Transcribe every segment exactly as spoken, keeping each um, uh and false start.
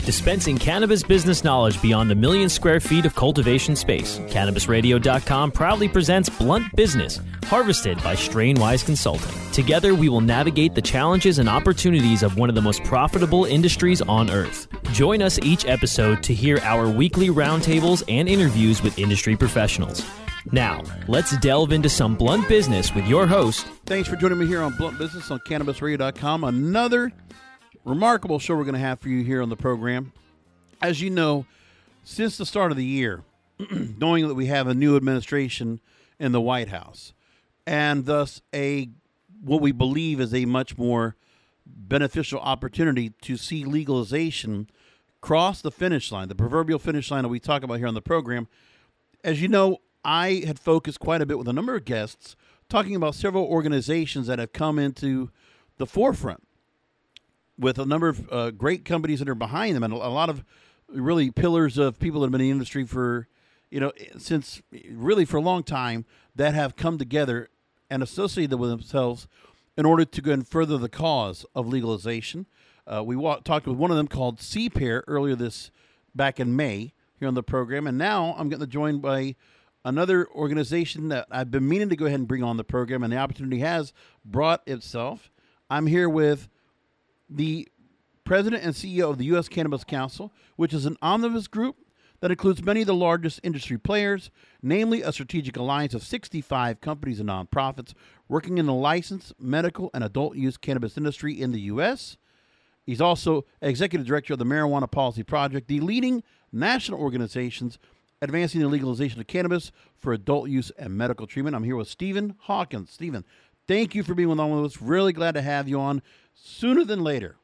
Dispensing cannabis business knowledge beyond a million square feet of cultivation space, Cannabis Radio dot com proudly presents Blunt Business, harvested by Strainwise Consulting. Together, we will navigate the challenges and opportunities of one of the most profitable industries on earth. Join us each episode to hear our weekly roundtables and interviews with industry professionals. Now, let's delve into some blunt business with your host. Thanks for joining me here on Blunt Business on Cannabis Radio dot com. Another remarkable show we're going to have for you here on the program. As you know, since the start of the year, knowing that we have a new administration in the White House, and thus a what we believe is a much more beneficial opportunity to see legalization cross the finish line, the proverbial finish line that we talk about here on the program. As you know, I had focused quite a bit with a number of guests talking about several organizations that have come into the forefront with a number of uh, great companies that are behind them and a lot of really pillars of people that have been in the industry for, you know, since really for a long time that have come together and associated with themselves in order to go and further the cause of legalization. Uh, we wa- talked with one of them called C P A R earlier this, back in May here on the program. And now I'm getting joined by another organization that I've been meaning to go ahead and bring on the program, and the opportunity has brought itself. I'm here with the president and C E O of the U S Cannabis Council, which is an omnibus group that includes many of the largest industry players, namely a strategic alliance of sixty-five companies and nonprofits working in the licensed, medical, and adult use cannabis industry in the U S. He's also executive director of the Marijuana Policy Project, the leading national organizations advancing the legalization of cannabis for adult use and medical treatment. I'm here with Stephen Hawkins. Stephen, thank you for being on with us. Really glad to have you on sooner than later.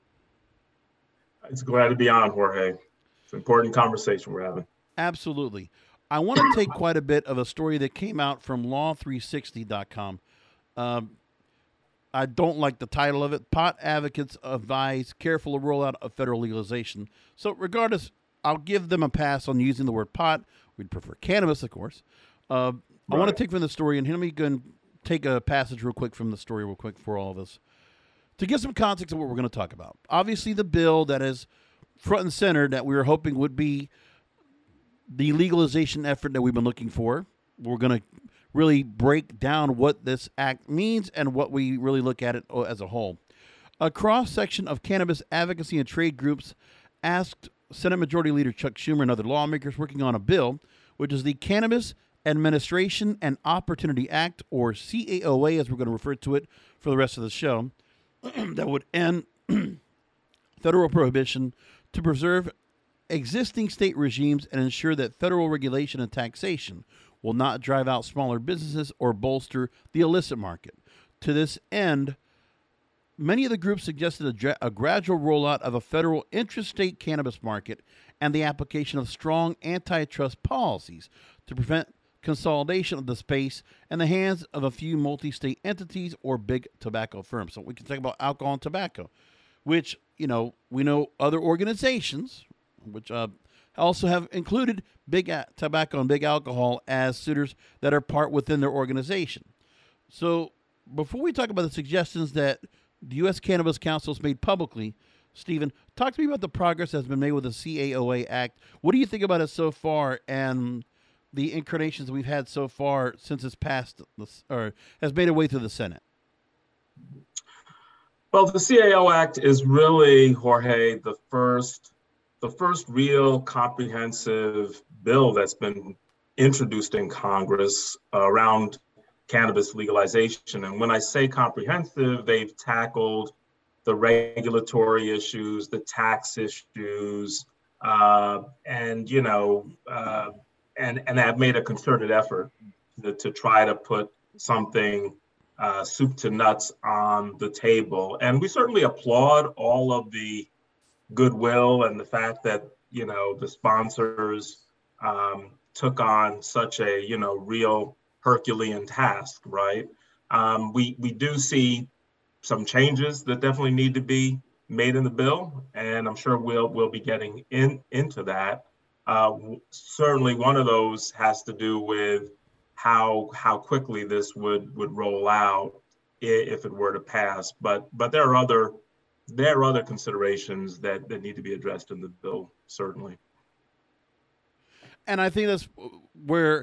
It's glad to be on, Jorge. It's an important conversation we're having. Absolutely. I want to take quite a bit of a story that came out from law three sixty dot com. Um, I don't like the title of it. Pot advocates advise careful rollout of federal legalization. So regardless, I'll give them a pass on using the word pot. We'd prefer cannabis, of course. Uh, right. I want to take from the story, and let me go and take a passage real quick from the story real quick for all of us to give some context of what we're going to talk about. Obviously, the bill that is front and center that we were hoping would be the legalization effort that we've been looking for. We're going to really break down what this act means and what we really look at it as a whole. A cross-section of cannabis advocacy and trade groups asked Senate Majority Leader Chuck Schumer and other lawmakers working on a bill, which is the Cannabis Administration and Opportunity Act, or C A O A, as we're going to refer to it for the rest of the show, that would end federal prohibition to preserve existing state regimes and ensure that federal regulation and taxation will not drive out smaller businesses or bolster the illicit market. To this end, many of the groups suggested a, dra- a gradual rollout of a federal intrastate cannabis market and the application of strong antitrust policies to prevent consolidation of the space in the hands of a few multi-state entities or big tobacco firms. So we can talk about alcohol and tobacco, which, you know, we know other organizations, which uh, also have included big a- tobacco and big alcohol as suitors that are part within their organization. So before we talk about the suggestions that the U S Cannabis Council has made publicly, Stephen, talk to me about the progress that's been made with the C A O A Act. What do you think about it so far, and the incarnations we've had so far since it's passed or has made its way through the Senate? Well, the C A O Act is really, Jorge, the first, the first real comprehensive bill that's been introduced in Congress around cannabis legalization. And when I say comprehensive, they've tackled the regulatory issues, the tax issues, uh, and, you know, uh, and, and have made a concerted effort to, to try to put something uh, soup to nuts on the table. And we certainly applaud all of the goodwill and the fact that, you know, the sponsors um, took on such a, you know, real Herculean task, right? Um, we, we do see some changes that definitely need to be made in the bill, and I'm sure we'll we'll be getting in into that. Uh, certainly, one of those has to do with how how quickly this would would roll out if it were to pass. But but there are other there are other considerations that, that need to be addressed in the bill, certainly. And I think that's where,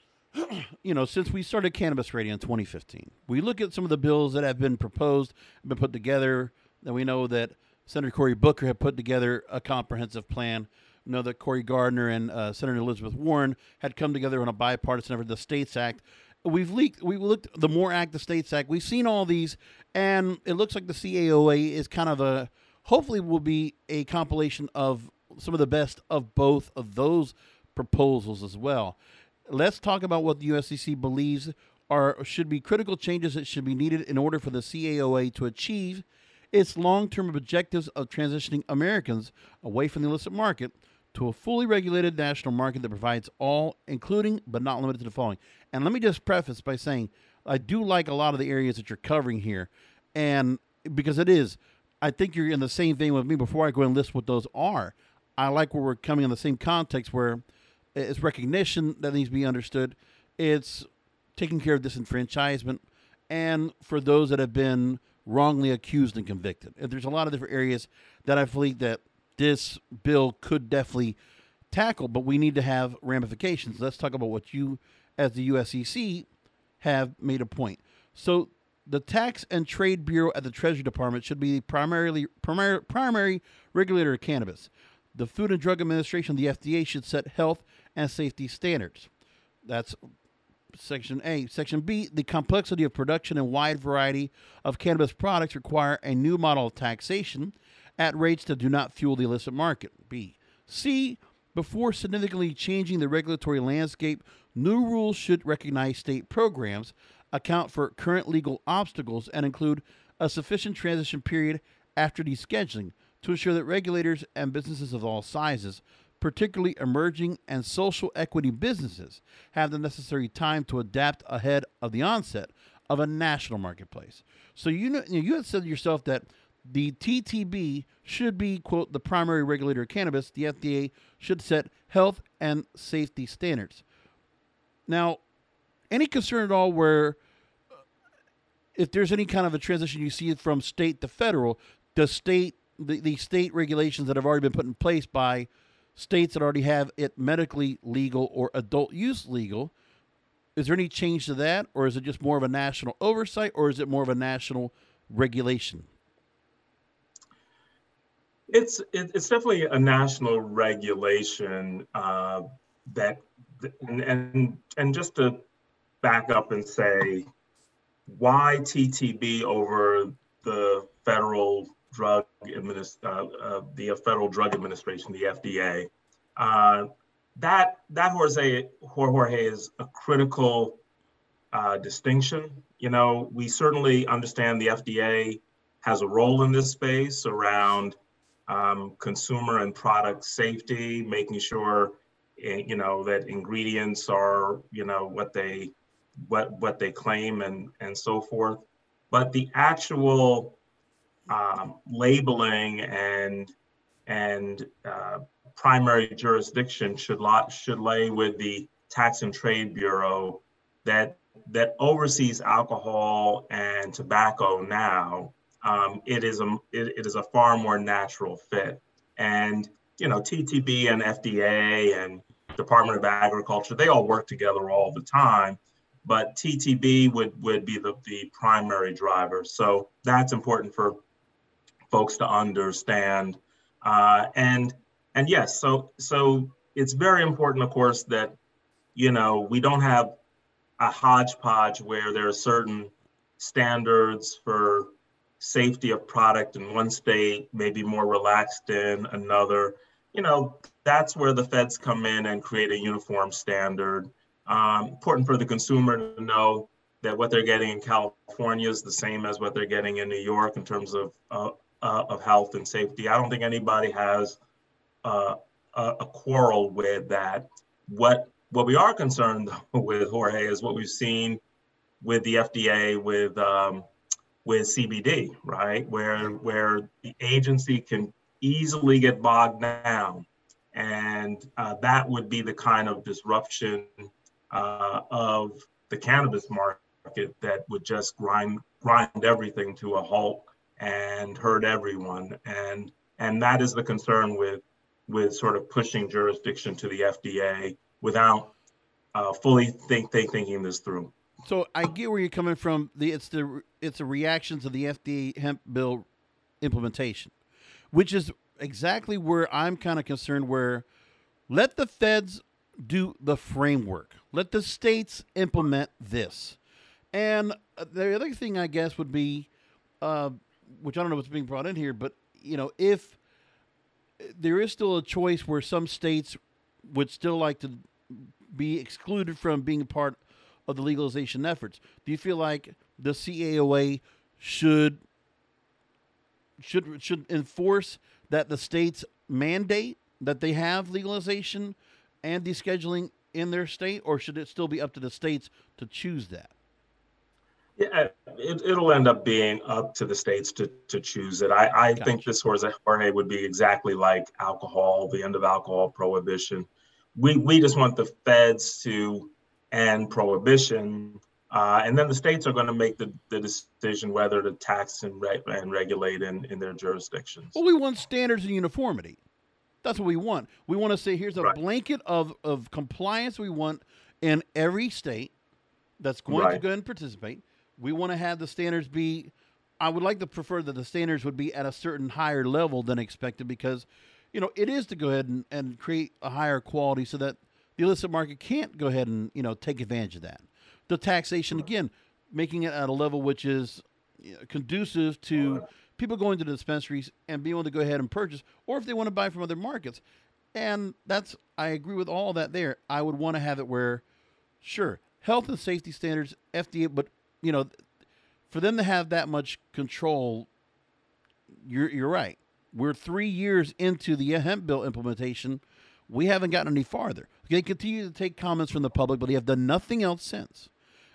you know, since we started Cannabis Radio in twenty fifteen, we look at some of the bills that have been proposed, been put together, and we know that Senator Cory Booker had put together a comprehensive plan. We know that Cory Gardner and uh, Senator Elizabeth Warren had come together on a bipartisan effort, the States Act. We've leaked, we looked the MORE Act, the States Act. We've seen all these, and it looks like the C A O A is kind of a, hopefully will be a compilation of some of the best of both of those proposals as well. Let's talk about what the U S C C believes are should be critical changes that should be needed in order for the C A O A to achieve its long-term objectives of transitioning Americans away from the illicit market to a fully regulated national market that provides all, including but not limited to the following. And let me just preface by saying I do like a lot of the areas that you're covering here, and because it is, I think you're in the same vein with me. Before I go and list what those are, I like where we're coming in the same context where it's recognition that needs to be understood. It's taking care of disenfranchisement, and for those that have been wrongly accused and convicted. And there's a lot of different areas that I believe that this bill could definitely tackle, but we need to have ramifications. Let's talk about what you, as the U S C C, have made a point. So the Tax and Trade Bureau at the Treasury Department should be the primarily primary, primary regulator of cannabis. The Food and Drug Administration, the F D A, should set health and safety standards. That's Section A. Section B, the complexity of production and wide variety of cannabis products require a new model of taxation at rates that do not fuel the illicit market. B. C, before significantly changing the regulatory landscape, new rules should recognize state programs, account for current legal obstacles, and include a sufficient transition period after descheduling to ensure that regulators and businesses of all sizes, particularly emerging and social equity businesses, have the necessary time to adapt ahead of the onset of a national marketplace. So you know, you had said to yourself that the T T B should be, quote, the primary regulator of cannabis. The F D A should set health and safety standards. Now, any concern at all where if there's any kind of a transition you see from state to federal, does state the, the state regulations that have already been put in place by states that already have it medically legal or adult use legal, is there any change to that, or is it just more of a national oversight, or is it more of a national regulation? It's it, it's definitely a national regulation uh, that, and, and and just to back up and say, why T T B over the federal drug administ- uh, uh, the Federal Drug Administration, the F D A? Uh, that that Jorge, Jorge is a critical uh, distinction. You know, we certainly understand the F D A has a role in this space around um, consumer and product safety, making sure you know that ingredients are you know what they what what they claim and and so forth. But the actual um, labeling and and uh, primary jurisdiction should lot should lay with the Tax and Trade Bureau that that oversees alcohol and tobacco now. Um, it is a it, it is a far more natural fit. And you know, T T B and F D A and Department of Agriculture, they all work together all the time, but T T B would would be the, the primary driver. So that's important for folks to understand. Uh, and and yes, so so it's very important, of course, that you know we don't have a hodgepodge where there are certain standards for safety of product in one state, maybe more relaxed in another. You know, that's where the feds come in and create a uniform standard. Um, important for the consumer to know that what they're getting in California is the same as what they're getting in New York in terms of uh, uh, of health and safety. I don't think anybody has uh, a, a quarrel with that. What what we are concerned with, Jorge, is what we've seen with the F D A with um, with C B D, right? Where where the agency can easily get bogged down, and uh, that would be the kind of disruption uh, of the cannabis market that would just grind grind everything to a halt and hurt everyone. And and that is the concern with with sort of pushing jurisdiction to the F D A without uh, fully think, think thinking this through. So I get where you're coming from. The it's the it's the reactions of the F D A hemp bill implementation, which is exactly where I'm kind of concerned. Where let the feds do the framework, let the states implement this, and the other thing I guess would be, uh, which I don't know what's being brought in here, but you know, if there is still a choice where some states would still like to be excluded from being a part of the legalization efforts, do you feel like the C A O A should should should enforce that the states mandate that they have legalization and descheduling in their state, or should it still be up to the states to choose that? Yeah, it, it'll end up being up to the states to, to choose it. I, I Gotcha. think this, Jorge, would be exactly like alcohol, the end of alcohol prohibition. We we just want the feds to end prohibition, uh, and then the states are going to make the, the decision whether to tax and, re- and regulate in, in their jurisdictions. Well, we want standards and uniformity. That's what we want. We want to say here's a Right. blanket of, of compliance we want in every state that's going to Right. go ahead and participate. We want to have the standards be, I would like to prefer that the standards would be at a certain higher level than expected, because, you know, it is to go ahead and, and create a higher quality so that the illicit market can't go ahead and, you know, take advantage of that. The taxation, again, making it at a level which is, you know, conducive to people going to the dispensaries and being able to go ahead and purchase, or if they want to buy from other markets. And that's, I agree with all that there. I would want to have it where, sure, health and safety standards, F D A, but, you know, for them to have that much control, you're, you're right. We're three years into the hemp bill implementation. We haven't gotten any farther. They continue to take comments from the public, but they have done nothing else since.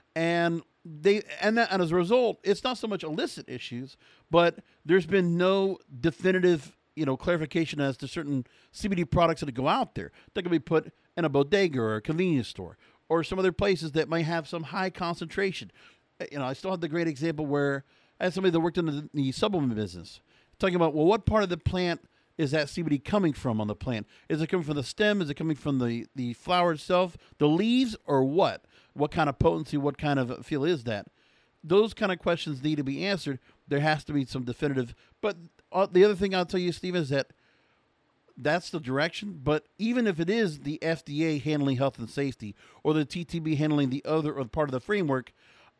And they and, that, and as a result, it's not so much illicit issues, but there's been no definitive, you know, clarification as to certain C B D products that go out there that can be put in a bodega or a convenience store or some other places that might have some high concentration. You know, I still have the great example where I had somebody that worked in the, the supplement business talking about, well, what part of the plant is that C B D coming from on the plant? Is it coming from the stem? Is it coming from the, the flower itself, the leaves, or what? What kind of potency, what kind of feel is that? Those kind of questions need to be answered. There has to be some definitive. But uh, the other thing I'll tell you, Steve, is that that's the direction. But even if it is the F D A handling health and safety or the T T B handling the other or part of the framework,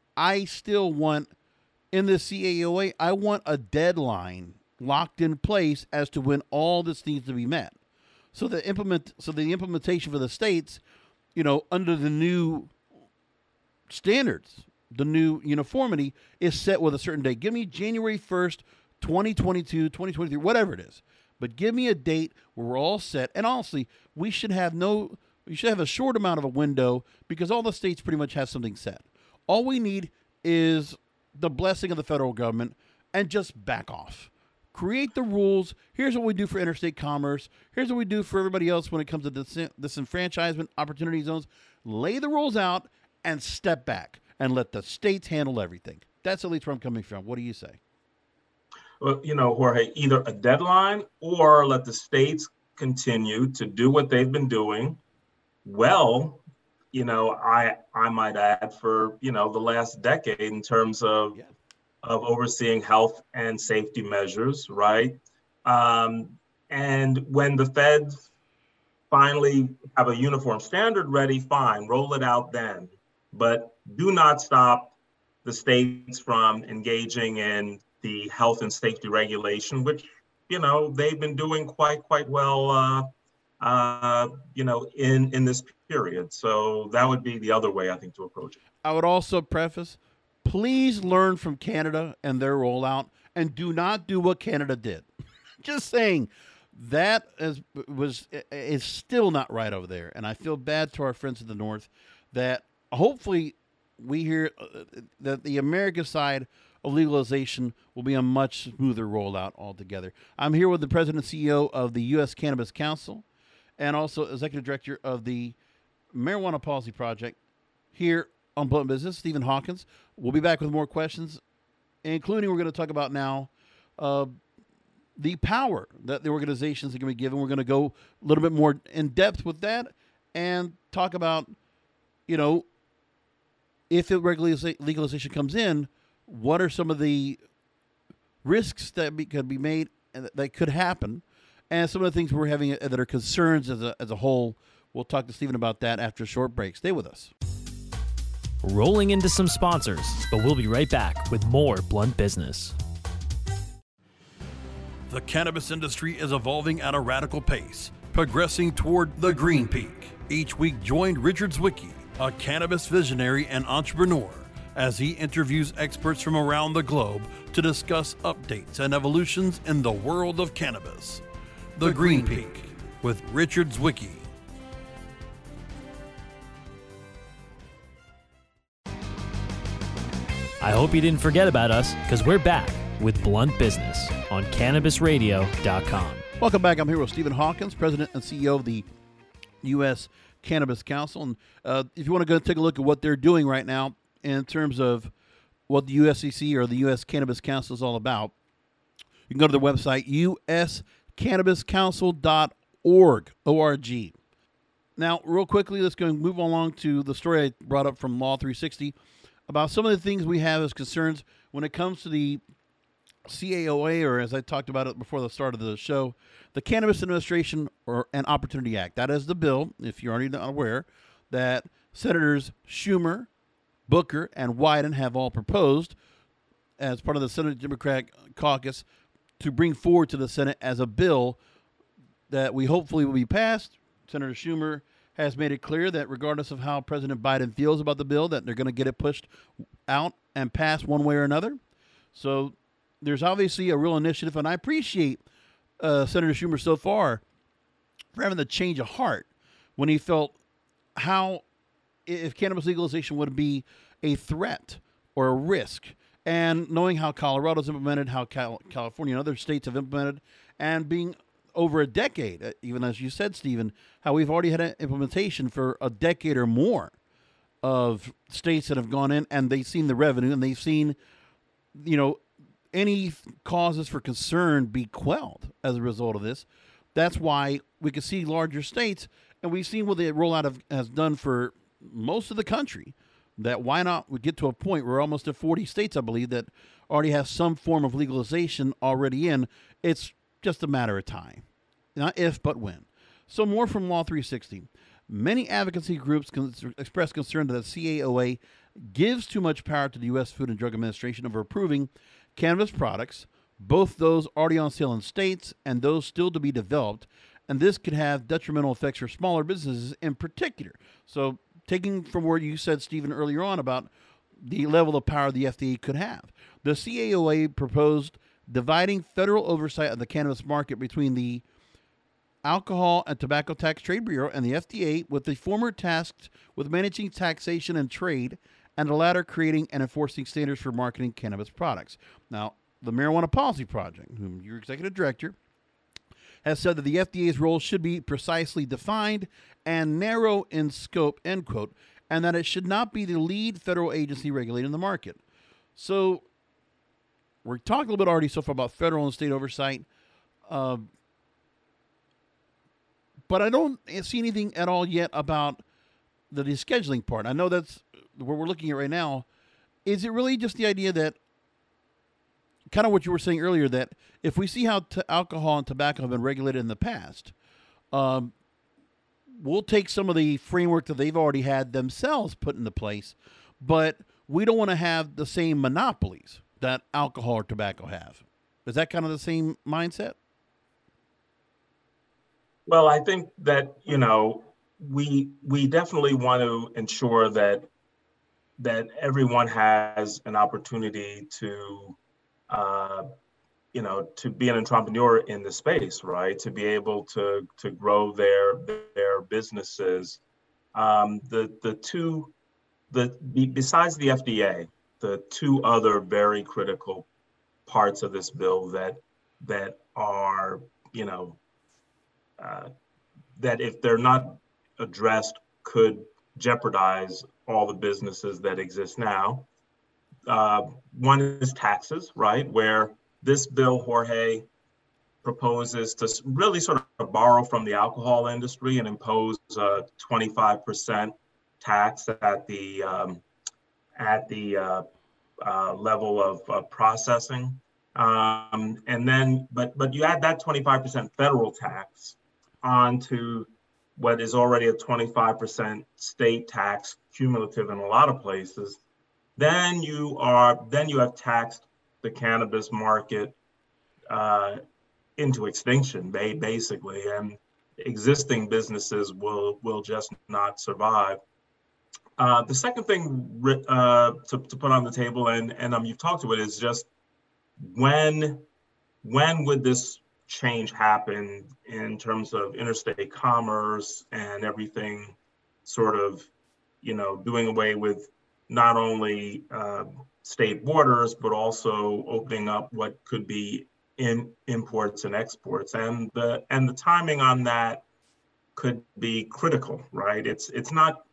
I still want, in the C A O A, I want a deadline locked in place as to when all this needs to be met. So the implement, so the implementation for the states, you know, under the new standards, the new uniformity is set with a certain date. Give me January first, twenty twenty-two, twenty twenty-three, whatever it is. But give me a date where we're all set. And honestly, we should have no, we should have a short amount of a window because all the states pretty much have something set. All we need is the blessing of the federal government and just back off. Create the rules. Here's what we do for interstate commerce. Here's what we do for everybody else when it comes to dis- disenfranchisement, opportunity zones. Lay the rules out and step back and let the states handle everything. That's at least where I'm coming from. What do you say? Well, you know, Jorge, either a deadline or let the states continue to do what they've been doing well, you know, I I might add for, you know, the last decade in terms of, Yeah. of overseeing health and safety measures, right? Um, and when the feds finally have a uniform standard ready, fine, roll it out then. But do not stop the states from engaging in the health and safety regulation, which, you know, they've been doing quite, quite well, uh, uh, you know, in, in this period. So that would be the other way, I think, to approach it. I would also preface, please learn from Canada and their rollout and do not do what Canada did. Just saying that is, was is still not right over there. And I feel bad to our friends in the North that hopefully we hear that the American side of legalization will be a much smoother rollout altogether. I'm here with the president and C E O of the U S Cannabis Council and also executive director of the Marijuana Policy Project here on Blunt Business, Stephen Hawkins. We'll be back with more questions, including we're going to talk about now uh, the power that the organizations are going to be given. We're going to go a little bit more in depth with that and talk about, you know, if it legaliza- legalization comes in, what are some of the risks that be, could be made and that, that could happen, and some of the things we're having that are concerns as a as a whole. We'll talk to Stephen about that after a short break. Stay with us. Rolling into some sponsors, but we'll be right back with more Blunt Business. The cannabis industry is evolving at a radical pace, progressing toward the green peak. Each week, join Richard Zwicky, a cannabis visionary and entrepreneur, as he interviews experts from around the globe to discuss updates and evolutions in the world of cannabis. The, the Green, Green Peak, Peak with Richard Zwicky. I hope you didn't forget about us, because we're back with Blunt Business on Cannabis Radio dot com. Welcome back. I'm here with Stephen Hawkins, President and C E O of the U S Cannabis Council. And uh, if you want to go take a look at what they're doing right now in terms of what the U S C C or the U S Cannabis Council is all about, you can go to their website, U S Cannabis Council dot org, O R G. Now, real quickly, let's go and move along to the story I brought up from Law three sixty about some of the things we have as concerns when it comes to the C A O A, or as I talked about it before the start of the show, the Cannabis Administration or and Opportunity Act. That is the bill, if you're already not aware, that Senators Schumer, Booker, and Wyden have all proposed as part of the Senate Democratic caucus to bring forward to the Senate as a bill that we hopefully will be passed. Senator Schumer has made it clear that regardless of how President Biden feels about the bill, that they're going to get it pushed out and passed one way or another. So there's obviously a real initiative, and I appreciate uh, Senator Schumer so far for having the change of heart when he felt how if cannabis legalization would be a threat or a risk, and knowing how Colorado's implemented, how Cal- California and other states have implemented, and being over a decade, even as you said, Stephen, how we've already had an implementation for a decade or more of states that have gone in and they've seen the revenue and they've seen, you know, any causes for concern be quelled as a result of this. That's why we can see larger states, and we've seen what the rollout of, has done for most of the country, that why not we get to a point where we're almost at forty states, I believe, that already has some form of legalization already in. It's just a matter of time. Not if, but when. So more from Law three sixty. Many advocacy groups con- express concern that the C A O A gives too much power to the U S Food and Drug Administration over approving cannabis products, both those already on sale in states and those still to be developed, and this could have detrimental effects for smaller businesses in particular. So taking from what you said, Stephen, earlier on about the level of power the F D A could have, the C A O A proposed dividing federal oversight of the cannabis market between the Alcohol and Tobacco Tax Trade Bureau and the F D A, with the former tasked with managing taxation and trade, and the latter creating and enforcing standards for marketing cannabis products. Now, the Marijuana Policy Project, whom you're executive director, has said that the F D A's role should be precisely defined and narrow in scope, end quote, and that it should not be the lead federal agency regulating the market. So we're talking a little bit already so far about federal and state oversight, uh, but I don't see anything at all yet about the descheduling part. I know that's what we're looking at right now. Is it really just the idea that, kind of what you were saying earlier, that if we see how t- alcohol and tobacco have been regulated in the past, um, we'll take some of the framework that they've already had themselves put into place, but we don't want to have the same monopolies that alcohol or tobacco have. Is that kind of the same mindset? Well, I think that, you know, we we definitely want to ensure that that everyone has an opportunity to, uh, you know, to be an entrepreneur in the space, right? To be able to to grow their their businesses. Um, the the two, the besides the F D A, the two other very critical parts of this bill that that are, you know, uh, that if they're not addressed could jeopardize all the businesses that exist now. Uh, one is taxes, right? Where this bill, Jorge, proposes to really sort of borrow from the alcohol industry and impose a twenty-five percent tax at the um, at the uh, uh, level of uh, processing, um, and then but but you add that twenty-five percent federal tax onto what is already a twenty-five percent state tax, cumulative in a lot of places. Then you are then you have taxed the cannabis market uh, into extinction, basically, and existing businesses will will just not survive. Uh, the second thing uh, to, to put on the table, and and um, you've talked to it, is just when when would this change happen in terms of interstate commerce and everything, sort of, you know, doing away with not only uh, state borders, but also opening up what could be in imports and exports, and the and the timing on that could be critical, right? It's it's not.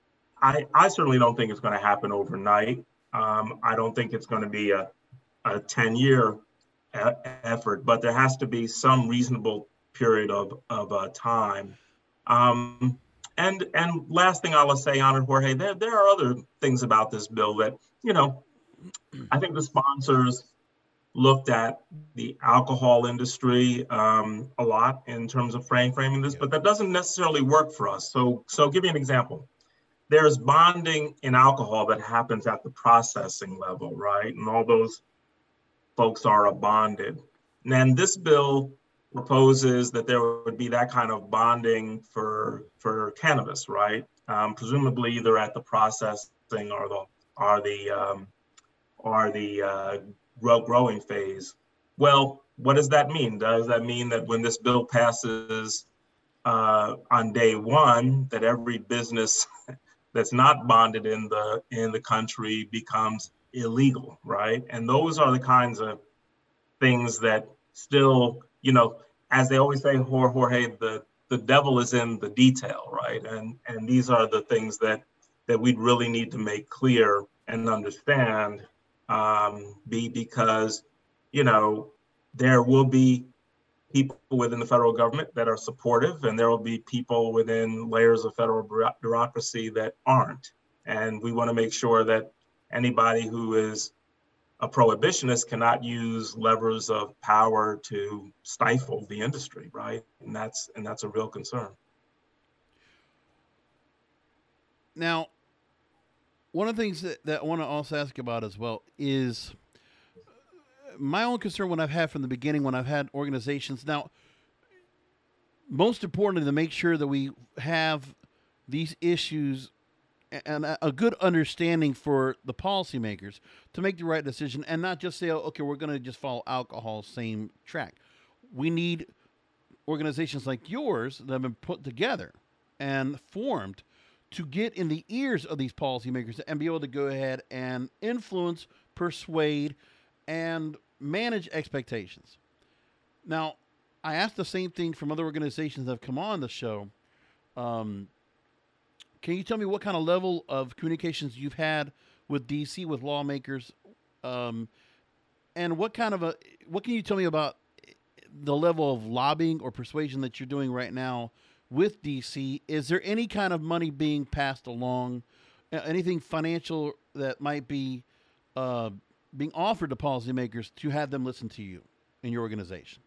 I I certainly don't think it's going to happen overnight. Um, I don't think it's going to be a a ten year effort, but there has to be some reasonable period of of uh, time. Um, and and last thing I'll say on it, Jorge, there there are other things about this bill that, you know, I think the sponsors looked at the alcohol industry um, a lot in terms of frame framing this, but that doesn't necessarily work for us. So, so give you an example. There's bonding in alcohol that happens at the processing level, right? And all those folks are bonded. And then this bill proposes that there would be that kind of bonding for for cannabis, right? Um, presumably either at the processing or the or the um, or the uh, grow, growing phase. Well, what does that mean? Does that mean that when this bill passes uh, on day one, that every business that's not bonded in the in the country becomes illegal, right? And those are the kinds of things that still, you know, as they always say, Jorge, the the devil is in the detail, right? And and these are the things that that we'd really need to make clear and understand. Um, be because, you know, there will be people within the federal government that are supportive, and there will be people within layers of federal bureaucracy that aren't. And we want to make sure that anybody who is a prohibitionist cannot use levers of power to stifle the industry, right? And that's and that's a real concern. Now, one of the things that, that I want to also ask about as well is my own concern when I've had from the beginning, when I've had organizations. Now, most importantly, to make sure that we have these issues and a good understanding for the policymakers to make the right decision and not just say, oh, okay, we're going to just follow alcohol, same track. We need organizations like yours that have been put together and formed to get in the ears of these policymakers and be able to go ahead and influence, persuade, and manage expectations. Now, I asked the same thing from other organizations that have come on the show. Um, can you tell me what kind of level of communications you've had with D C, with lawmakers, um, and what kind of a, what can you tell me about the level of lobbying or persuasion that you're doing right now with D C? Is there any kind of money being passed along, anything financial that might be uh, being offered to policymakers to have them listen to you and your organization?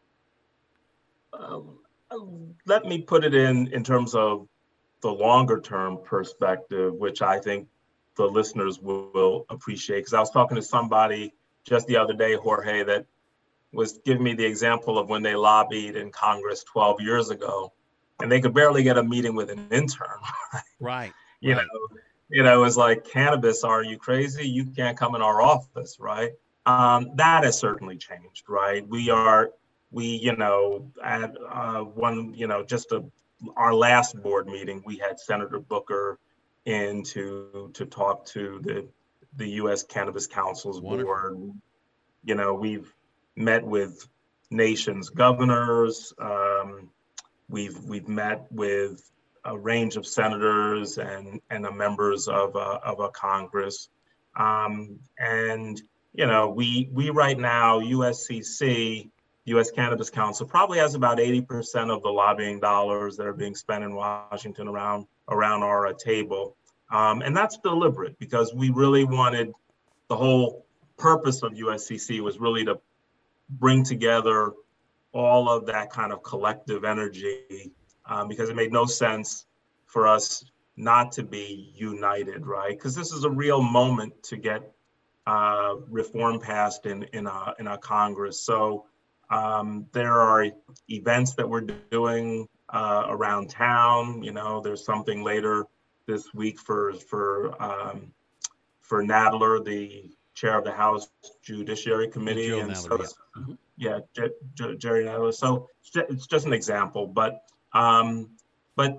Um, let me put it in in terms of the longer term perspective, which I think the listeners will, will appreciate. Because I was talking to somebody just the other day, Jorge, that was giving me the example of when they lobbied in Congress twelve years ago, and they could barely get a meeting with an intern. Right. you right. know, you know, it was like, cannabis, are you crazy? You can't come in our office, right? Um, that has certainly changed, right? We are, we, you know, at uh, one, you know, just a, our last board meeting, we had Senator Booker in to to talk to the the U S Cannabis Council's Wonderful. board. You know, we've met with nations' governors. Um, we've we've met with a range of senators and and the members of a, of a Congress, um, and you know, we we right now, U S C C, U S Cannabis Council, probably has about eighty percent of the lobbying dollars that are being spent in Washington around around our uh, table. Um, and that's deliberate because we really wanted, the whole purpose of U S C C was really to bring together all of that kind of collective energy, um, because it made no sense for us not to be united, right? Because this is a real moment to get uh, reform passed in in our in our Congress. So um, there are events that we're doing uh, around town. You know, there's something later this week for for um, for Nadler, the chair of the House Judiciary Committee, and Nadler, so yeah. Mm-hmm. yeah, J- J- Jerry Nadler. So it's just an example, but um, but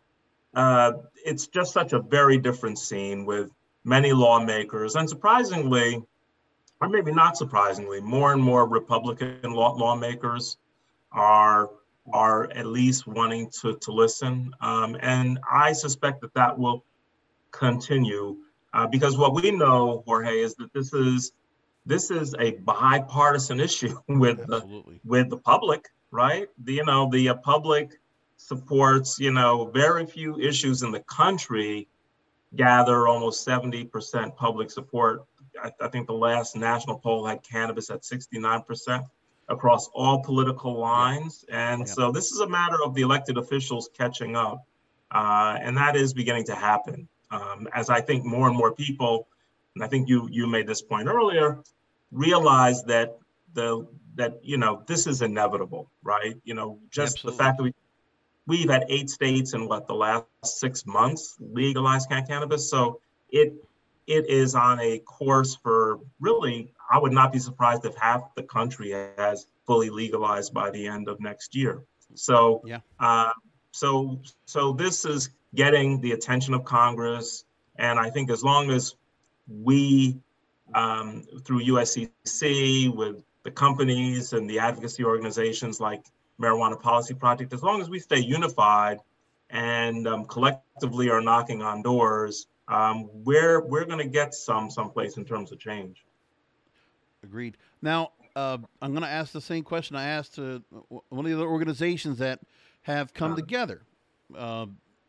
uh, it's just such a very different scene with many lawmakers, and surprisingly, or maybe not surprisingly, more and more Republican law- lawmakers are are at least wanting to to listen, um, and I suspect that that will continue uh, because what we know, Jorge, is that this is this is a bipartisan issue with Absolutely. the with the public, right? The, you know, the uh, public supports, you know, very few issues in the country gather almost seventy percent public support. I, I think the last national poll had cannabis at sixty-nine percent across all political lines. Yeah. And yeah. So this is a matter of the elected officials catching up. Uh, and that is beginning to happen. Um, as I think more and more people, and I think you you made this point earlier, realize that the that you know this is inevitable, right? You know, just Absolutely. The fact that we we've had eight states in what the last six months legalize cannabis, so it it is on a course for really. I would not be surprised if half the country has fully legalized by the end of next year. So yeah. Uh, so so this is getting the attention of Congress, and I think as long as we, um, through U S C C, with the companies and the advocacy organizations like Marijuana Policy Project, as long as we stay unified and um, collectively are knocking on doors, um, we're we're going to get some someplace in terms of change. Agreed. Now, uh, I'm going to ask the same question I asked to one of the other organizations that have come together. Uh,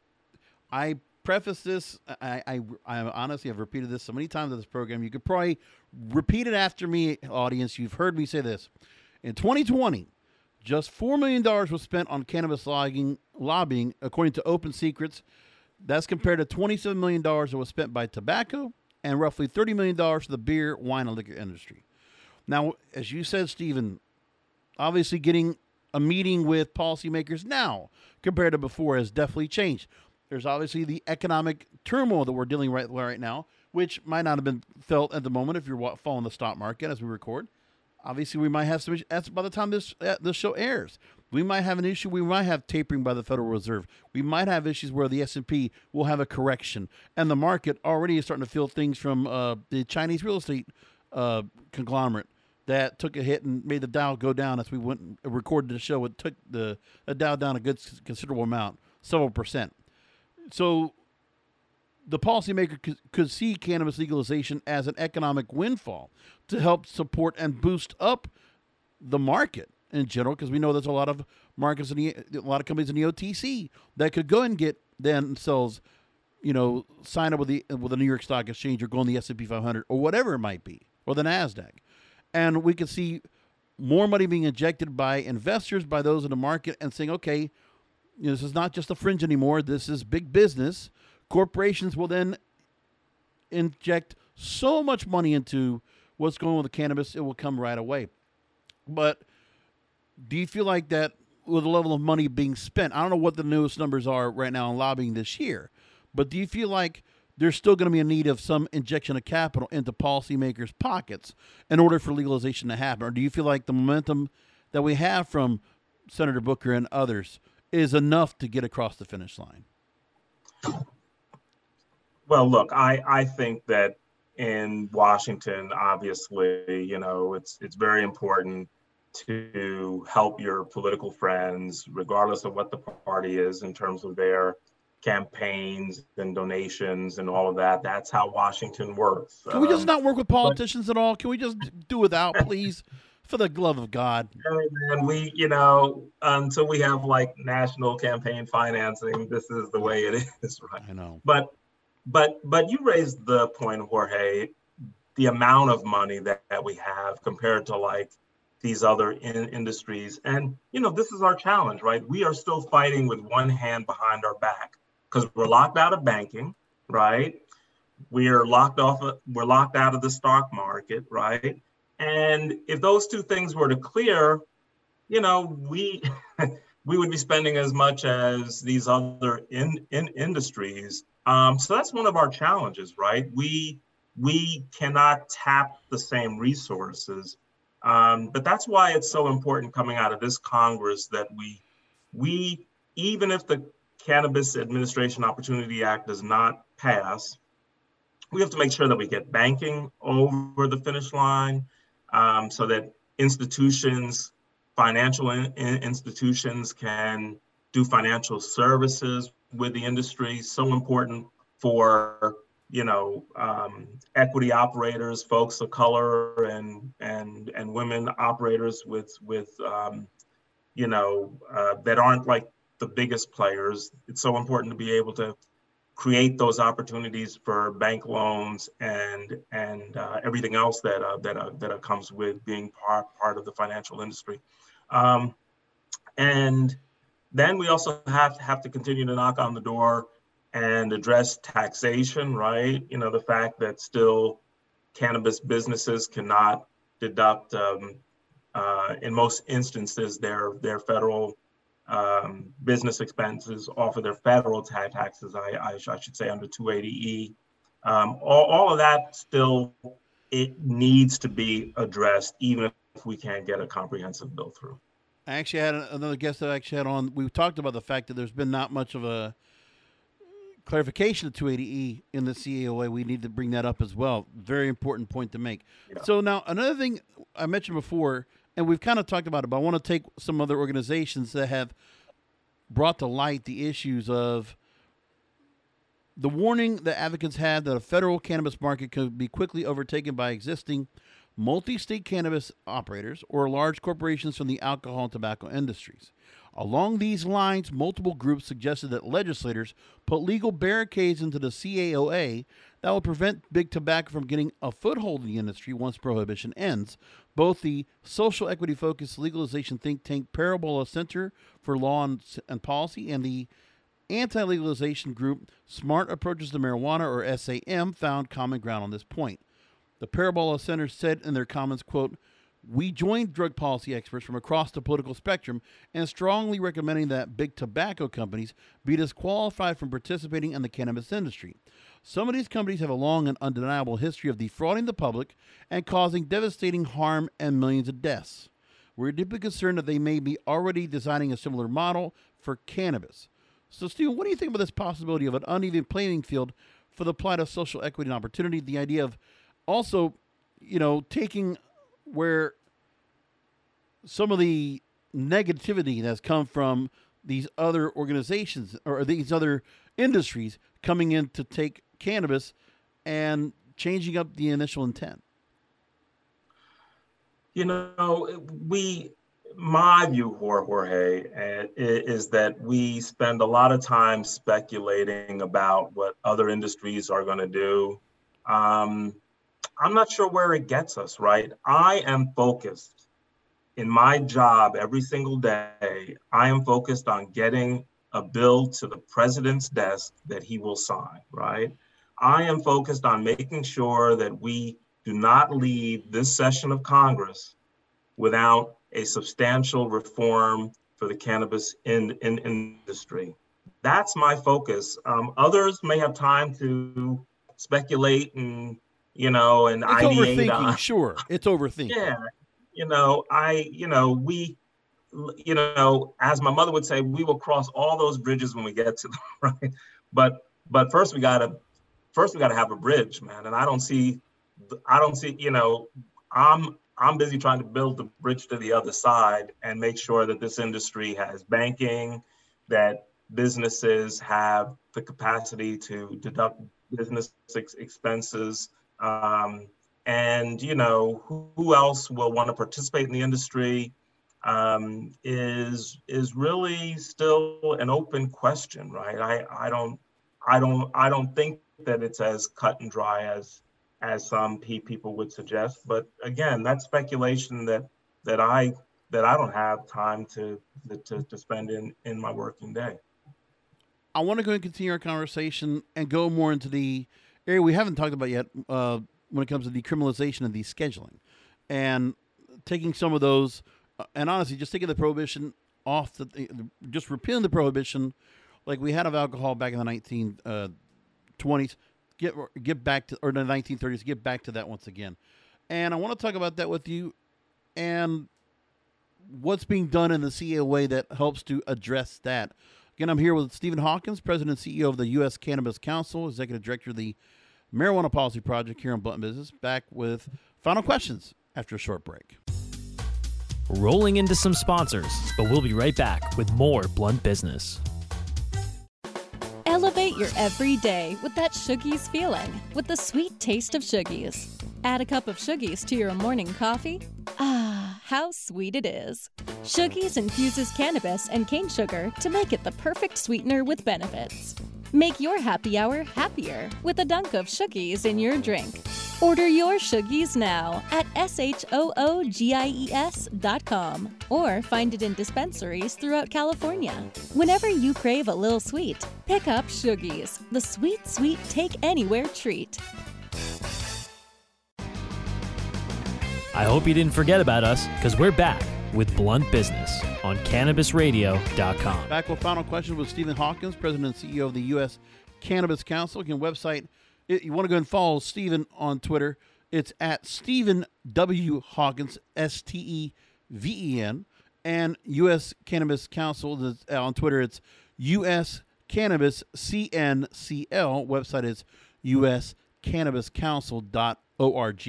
I preface this, I, I, I honestly have repeated this so many times in this program. You could probably repeat it after me, audience. You've heard me say this. In twenty twenty, just four million dollars was spent on cannabis lobbying, lobbying, according to Open Secrets. That's compared to twenty-seven million dollars that was spent by tobacco and roughly thirty million dollars to the beer, wine, and liquor industry. Now, as you said, Stephen, obviously getting a meeting with policymakers now compared to before has definitely changed. There's obviously the economic turmoil that we're dealing right right now, which might not have been felt at the moment if you're following the stock market as we record. Obviously, we might have some issues by the time this uh, this show airs. We might have an issue. We might have tapering by the Federal Reserve. We might have issues where the S and P will have a correction, and the market already is starting to feel things from uh, the Chinese real estate uh, conglomerate that took a hit and made the Dow go down as we went and recorded the show. It took the, the Dow down a good considerable amount, several percent. So the policymaker could, could see cannabis legalization as an economic windfall to help support and boost up the market in general, because we know there's a lot of markets in the, a lot of companies in the O T C that could go and get themselves, you know, sign up with the with the New York Stock Exchange or go on the S and P five hundred or whatever it might be, or the NASDAQ. And we could see more money being injected by investors, by those in the market, and saying, okay, you know, this is not just a fringe anymore. This is big business. Corporations will then inject so much money into what's going on with the cannabis, it will come right away. But do you feel like that with the level of money being spent, I don't know what the newest numbers are right now in lobbying this year, but do you feel like there's still going to be a need of some injection of capital into policymakers' pockets in order for legalization to happen? Or do you feel like the momentum that we have from Senator Booker and others is enough to get across the finish line? Well, look, I, I think that in Washington, obviously, you know, it's it's very important to help your political friends, regardless of what the party is in terms of their campaigns and donations and all of that. That's how Washington works. Can we just Um, not work with politicians at all? Can we just do without, please? For the love of God. And we, you know, until we have like national campaign financing, this is the way it is, right? I know. But, but, but you raised the point, Jorge, the amount of money that, that we have compared to like these other in industries. And, you know, this is our challenge, right? We are still fighting with one hand behind our back because we're locked out of banking, right? We are locked off, of, we're locked out of the stock market, right? And if those two things were to clear, you know, we we would be spending as much as these other in, in industries. Um, so that's one of our challenges, right? We we cannot tap the same resources, um, but that's why it's so important coming out of this Congress that we we even if the Cannabis Administration Opportunity Act does not pass, we have to make sure that we get banking over the finish line. Um, so that institutions, financial in, in institutions can do financial services with the industry. So important for, you know, um, equity operators, folks of color and and and women operators with, with um, you know, uh, that aren't like the biggest players. It's so important to be able to create those opportunities for bank loans and and uh, everything else that uh, that uh, that uh, comes with being part part of the financial industry, um, and then we also have to have to continue to knock on the door and address taxation. Right, you know, the fact that still cannabis businesses cannot deduct um, uh, in most instances their their federal Um, business expenses off of their federal taxes, I, I, I should say, under two eighty E. Um, all, all of that still, it needs to be addressed, even if we can't get a comprehensive bill through. I actually had another guest that I actually had on. We talked about the fact that there's been not much of a clarification of two eighty E in the C A O A. We need to bring that up as well. Very important point to make. Yeah. So now another thing I mentioned before, and we've kind of talked about it, but I want to take some other organizations that have brought to light the issues of the warning that advocates had that a federal cannabis market could be quickly overtaken by existing multi-state cannabis operators or large corporations from the alcohol and tobacco industries. Along these lines, multiple groups suggested that legislators put legal barricades into the C A O A that will prevent big tobacco from getting a foothold in the industry once prohibition ends. Both the social equity-focused legalization think tank Parabola Center for Law and, and Policy and the anti-legalization group Smart Approaches to Marijuana, or S A M, found common ground on this point. The Parabola Center said in their comments, quote, "We joined drug policy experts from across the political spectrum and strongly recommending that big tobacco companies be disqualified from participating in the cannabis industry. Some of these companies have a long and undeniable history of defrauding the public and causing devastating harm and millions of deaths. We're deeply concerned that they may be already designing a similar model for cannabis." So, Stephen, what do you think about this possibility of an uneven playing field for the plight of social equity and opportunity? The idea of also, you know, taking where some of the negativity that's come from these other organizations or these other industries coming in to take cannabis and changing up the initial intent. You know, we, my view, Jorge, is that we spend a lot of time speculating about what other industries are going to do. Um, I'm not sure where it gets us, right? I am focused in my job every single day. I am focused on getting a bill to the president's desk that he will sign, right? I am focused on making sure that we do not leave this session of Congress without a substantial reform for the cannabis in, in, industry. That's my focus. Um, others may have time to speculate and, you know, and it's ideate overthinking, on. Sure, it's overthinking. Yeah, you know, I, you know, we, you know, as my mother would say, we will cross all those bridges when we get to them, right? But, but first we gotta, first we gotta have a bridge, man. And I don't see, I don't see, you know, I'm, I'm busy trying to build the bridge to the other side and make sure that this industry has banking, that businesses have the capacity to deduct business ex- expenses. Um, and, you know, who, who else will want to participate in the industry um, is is really still an open question, right? I, I don't I don't I don't think that it's as cut and dry as as some people would suggest. But again, that's speculation that that I that I don't have time to to, to spend in, in my working day. I want to go and continue our conversation and go more into the area we haven't talked about yet uh, when it comes to decriminalization and descheduling, and taking some of those, uh, and honestly, just taking the prohibition off, the, just repealing the prohibition like we had of alcohol back in the nineteen twenties, get get back to, or the nineteen thirties, get back to that once again. And I want to talk about that with you and what's being done in the C A O A that helps to address that. Again, I'm here with Stephen Hawkins, President and C E O of the U S Cannabis Council, Executive Director of the Marijuana Policy Project here on Blunt Business, back with final questions after a short break. Rolling into some sponsors, but we'll be right back with more Blunt Business. Elevate your everyday with that Shoogies feeling, with the sweet taste of Shoogies. Add a cup of Shoogies to your morning coffee. Ah, how sweet it is. Shoogies infuses cannabis and cane sugar to make it the perfect sweetener with benefits. Make your happy hour happier with a dunk of Shoogies in your drink. Order your Shoogies now at S H O O G I E S dot com or find it in dispensaries throughout California. Whenever you crave a little sweet, pick up Shoogies, the sweet, sweet take-anywhere treat. I hope you didn't forget about us, because we're back with Blunt Business on Cannabis Radio dot com. Back with final question with Stephen Hawkins, President and C E O of the U S Cannabis Council. Again, website, you want to go and follow Stephen on Twitter. It's at Stephen W. Hawkins, S T E V E N. And U S Cannabis Council, on Twitter, it's U S Cannabis C N C L. Website is U S cannabis council dot org.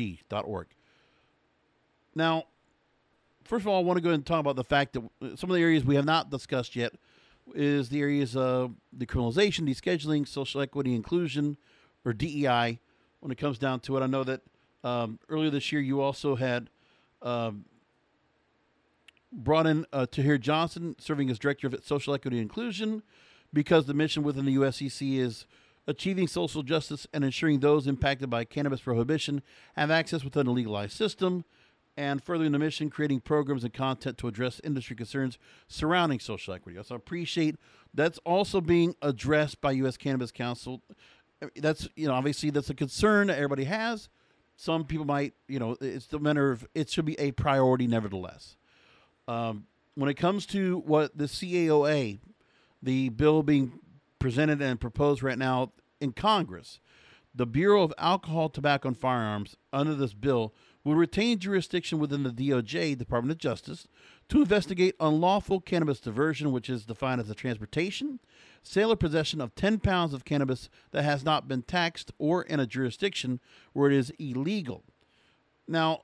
Now, first of all, I want to go ahead and talk about the fact that some of the areas we have not discussed yet is the areas of decriminalization, descheduling, social equity, inclusion, or D E I. When it comes down to it, I know that um, earlier this year you also had um, brought in uh, Tahir Johnson, serving as Director of Social Equity and Inclusion, because the mission within the U S C C is achieving social justice and ensuring those impacted by cannabis prohibition have access within a legalized system, and furthering the mission, creating programs and content to address industry concerns surrounding social equity. So I appreciate that's also being addressed by U S Cannabis Council. That's, you know, obviously that's a concern that everybody has. Some people might, you know, it's the matter of, it should be a priority nevertheless. Um, when it comes to what the C A O A, the bill being presented and proposed right now in Congress, the Bureau of Alcohol, Tobacco, and Firearms, under this bill, will retain jurisdiction within the D O J, Department of Justice, to investigate unlawful cannabis diversion, which is defined as the transportation, sale, or possession of ten pounds of cannabis that has not been taxed or in a jurisdiction where it is illegal. Now,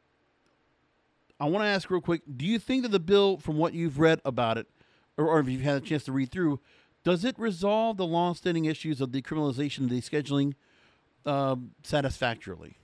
I want to ask real quick, do you think that the bill, from what you've read about it, or, or if you've had a chance to read through, does it resolve the long-standing issues of decriminalization and descheduling uh, satisfactorily?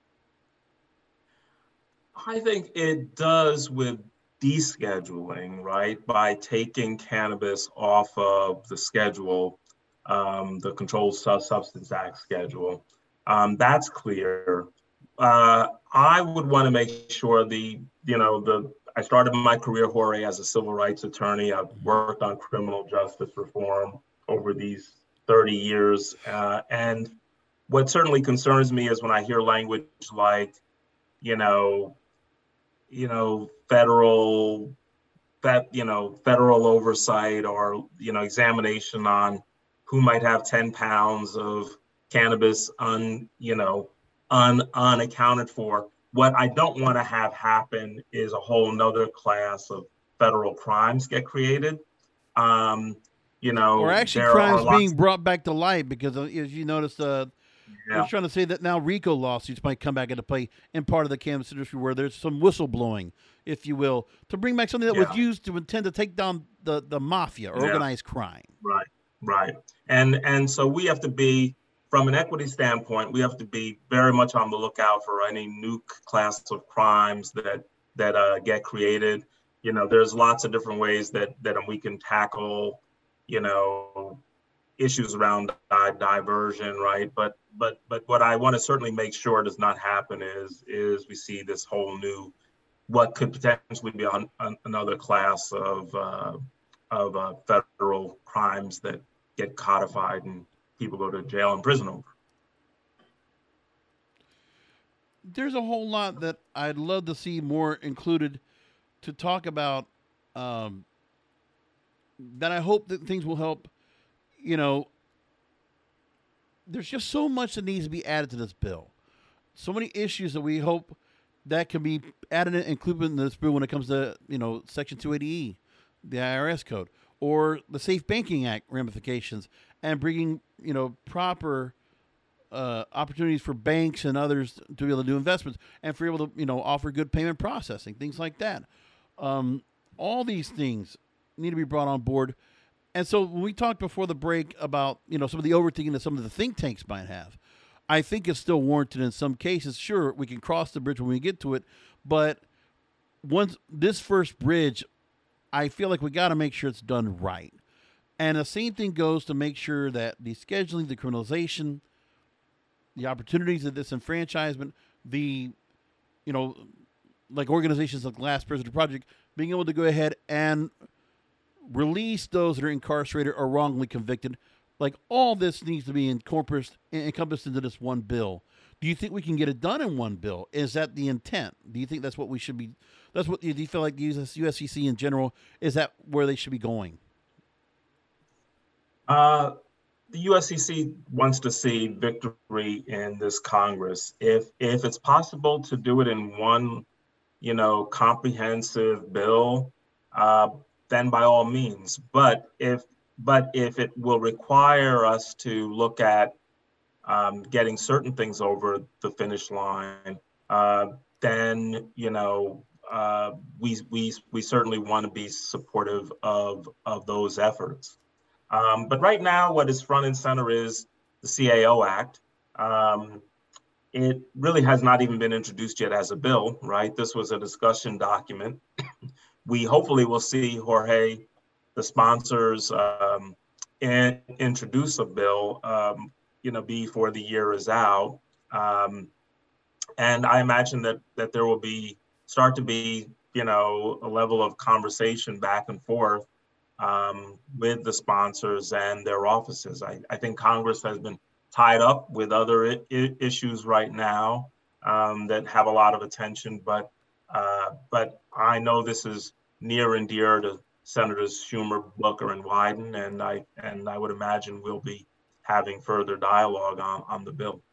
I think it does with descheduling, right? By taking cannabis off of the schedule, um, the Controlled Substance Act schedule. Um, that's clear. Uh, I would want to make sure the, you know, the, I started my career, Jorge, as a civil rights attorney. I've worked on criminal justice reform over these thirty years. Uh, and what certainly concerns me is when I hear language like, you know, you know, federal, that, you know, federal oversight or, you know, examination on who might have ten pounds of cannabis un, you know, un, unaccounted for. What I don't want to have happen is a whole nother class of federal crimes get created. Um, you know, or actually crimes being brought back to light, because as you notice, uh, Yeah. I was trying to say that now RICO lawsuits might come back into play in part of the cannabis industry where there's some whistleblowing, if you will, to bring back something that Yeah. was used to intend to take down the, the mafia or Yeah. organized crime. Right, right. And and so we have to be, from an equity standpoint, we have to be very much on the lookout for any new class of crimes that that uh, get created. You know, there's lots of different ways that that we can tackle, you know, issues around uh, diversion, right? But but but what I want to certainly make sure does not happen is is we see this whole new, what could potentially be on, on another class of uh, of uh, federal crimes that get codified and people go to jail and prison over. There's a whole lot that I'd love to see more included to talk about, um, that I hope that things will help. You know, there's just so much that needs to be added to this bill. So many issues that we hope that can be added and included in this bill when it comes to, you know, Section two eighty E, the I R S code, or the Safe Banking Act ramifications, and bringing, you know, proper uh, opportunities for banks and others to be able to do investments and for able to, you know, offer good payment processing, things like that. Um, all these things need to be brought on board. And so when we talked before the break about, you know, some of the overthinking that some of the think tanks might have, I think it's still warranted in some cases. Sure, we can cross the bridge when we get to it, but once this first bridge, I feel like we got to make sure it's done right. And the same thing goes to make sure that the scheduling, the criminalization, the opportunities of disenfranchisement, the, you know, like organizations like Last Prisoner Project, being able to go ahead and release those that are incarcerated or wrongly convicted. Like, all this needs to be encompassed, encompassed into this one bill. Do you think we can get it done in one bill? Is that the intent? Do you think that's what we should be, that's what, do you feel like the U S C C in general, is that where they should be going? Uh, the U S C C wants to see victory in this Congress. If if it's possible to do it in one, you know, comprehensive bill, uh, then by all means. But if but if it will require us to look at um, getting certain things over the finish line, uh, then you know uh, we we we certainly want to be supportive of of those efforts. Um, but right now, what is front and center is the C A O Act. Um, it really has not even been introduced yet as a bill, right? This was a discussion document. We hopefully will see Jorge, the sponsors, um, in, introduce a bill, um, you know, before the year is out. Um, and I imagine that that there will be, start to be, you know, a level of conversation back and forth Um, with the sponsors and their offices. I, I think Congress has been tied up with other I- I- issues right now um, that have a lot of attention, but uh, but I know this is near and dear to Senators Schumer, Booker, and Wyden, and I and I would imagine we'll be having further dialogue on, on the bill.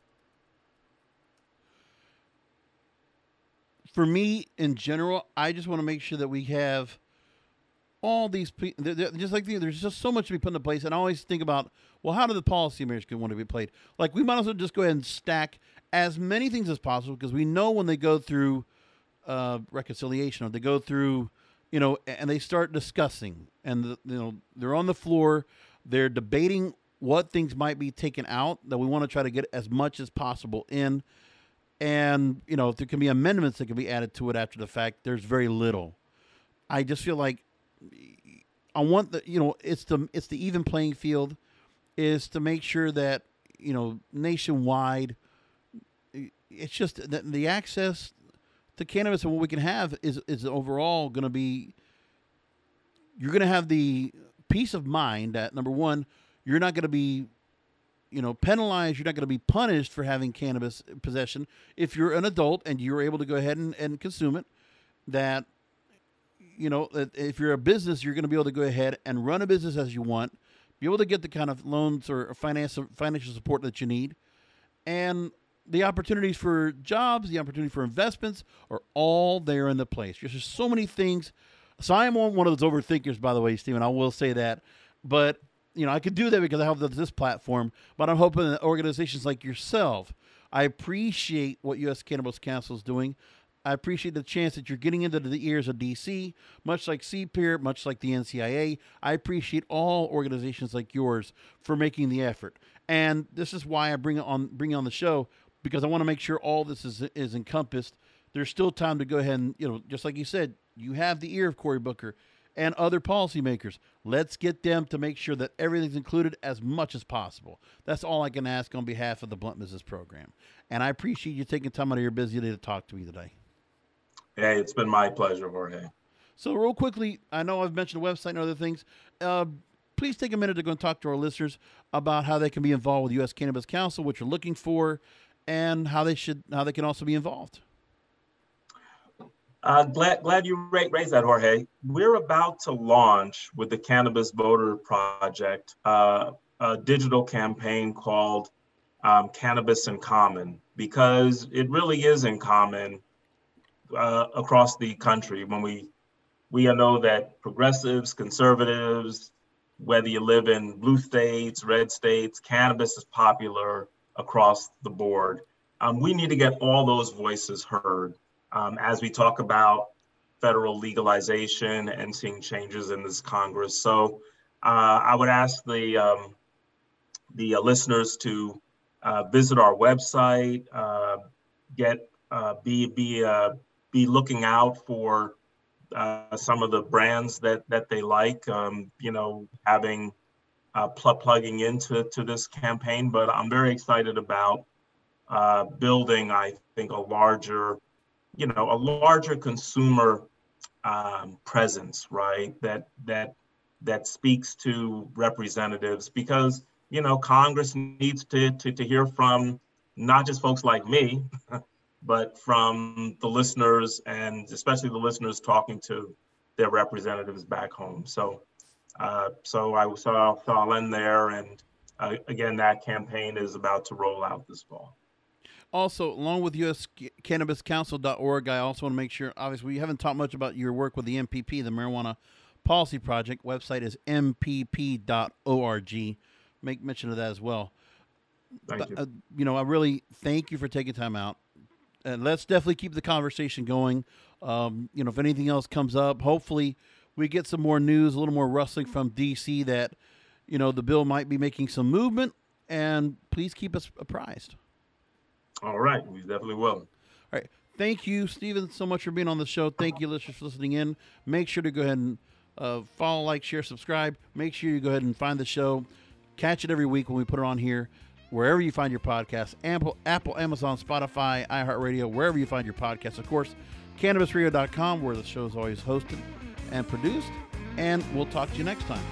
For me, in general, I just want to make sure that we have all these people, just like the, there's just so much to be put into place. And I always think about, well, how do the policy makers want to be played? Like, we might as well just go ahead and stack as many things as possible, because we know when they go through uh, reconciliation, or they go through, you know, and they start discussing, and the, you know, they're on the floor, they're debating what things might be taken out, that we want to try to get as much as possible in. And, you know, if there can be amendments that can be added to it after the fact, there's very little. I just feel like I want the, you know, it's the, it's the even playing field, is to make sure that, you know, nationwide, it's just that the access to cannabis and what we can have is, is overall going to be, you're going to have the peace of mind that, number one, you're not going to be, you know, penalized. You're not going to be punished for having cannabis possession if you're an adult and you're able to go ahead and, and consume it. That, you know, if you're a business, you're going to be able to go ahead and run a business as you want, be able to get the kind of loans or finance, financial support that you need. And the opportunities for jobs, the opportunity for investments are all there in the place. There's just so many things. So I am one of those overthinkers, by the way, Stephen. I will say that. But, you know, I could do that because I have this platform, but I'm hoping that organizations like yourself, I appreciate what U S Cannabis Council is doing. I appreciate the chance that you're getting into the ears of D C, much like C P I R, much like the N C I A. I appreciate all organizations like yours for making the effort. And this is why I bring it on, bring it on the show, because I want to make sure all this is is encompassed. There's still time to go ahead and, you know, just like you said, you have the ear of Cory Booker and other policymakers. Let's get them to make sure that everything's included as much as possible. That's all I can ask on behalf of the Blunt Business Program. And I appreciate you taking time out of your busy day to talk to me today. Hey, it's been my pleasure, Jorge. So real quickly, I know I've mentioned the website and other things. Uh, please take a minute to go and talk to our listeners about how they can be involved with U S Cannabis Council, what you're looking for, and how they should, how they can also be involved. Uh, glad glad you raised that, Jorge. We're about to launch with the Cannabis Voter Project uh, a digital campaign called um, Cannabis in Common, because it really is in common uh, across the country. When we we know that progressives, conservatives, whether you live in blue states, red states, cannabis is popular across the board. Um, we need to get all those voices heard. Um, as we talk about federal legalization and seeing changes in this Congress. So uh, I would ask the um, the uh, listeners to uh, visit our website, uh, get uh, be be uh, be looking out for uh, some of the brands that that they like. Um, you know, having uh, pl- plugging into to this campaign. But I'm very excited about uh, building, I think, a larger you know, a larger consumer um, presence, right? That that that speaks to representatives, because you know Congress needs to to, to hear from not just folks like me, but from the listeners, and especially the listeners talking to their representatives back home. So, uh, so I so I'll, so I'll end there, and uh, again, that campaign is about to roll out this fall. Also, along with U S Cannabis Council dot org, I also want to make sure, obviously, we haven't talked much about your work with the M P P, the Marijuana Policy Project. Website is M P P dot org. Make mention of that as well. Thank but, you. Uh, you know, I really thank you for taking time out. And let's definitely keep the conversation going. Um, you know, if anything else comes up, hopefully we get some more news, a little more rustling from D C that, you know, the bill might be making some movement. And please keep us apprised. All right, we definitely will. All right. Thank you, Stephen, so much for being on the show. Thank you, listeners, for listening in. Make sure to go ahead and uh, follow, like, share, subscribe. Make sure you go ahead and find the show. Catch it every week when we put it on here, wherever you find your podcasts. Apple, Apple, Amazon, Spotify, iHeartRadio, wherever you find your podcasts. Of course, Cannabis Radio dot com, where the show is always hosted and produced. And we'll talk to you next time.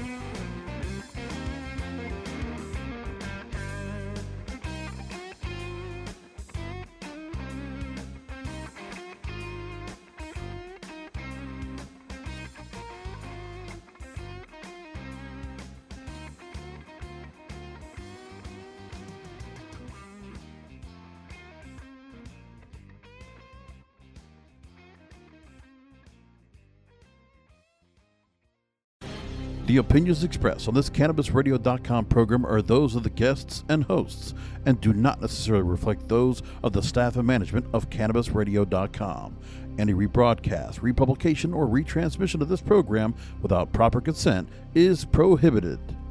The opinions expressed on this Cannabis Radio dot com program are those of the guests and hosts and do not necessarily reflect those of the staff and management of Cannabis Radio dot com. Any rebroadcast, republication, or retransmission of this program without proper consent is prohibited.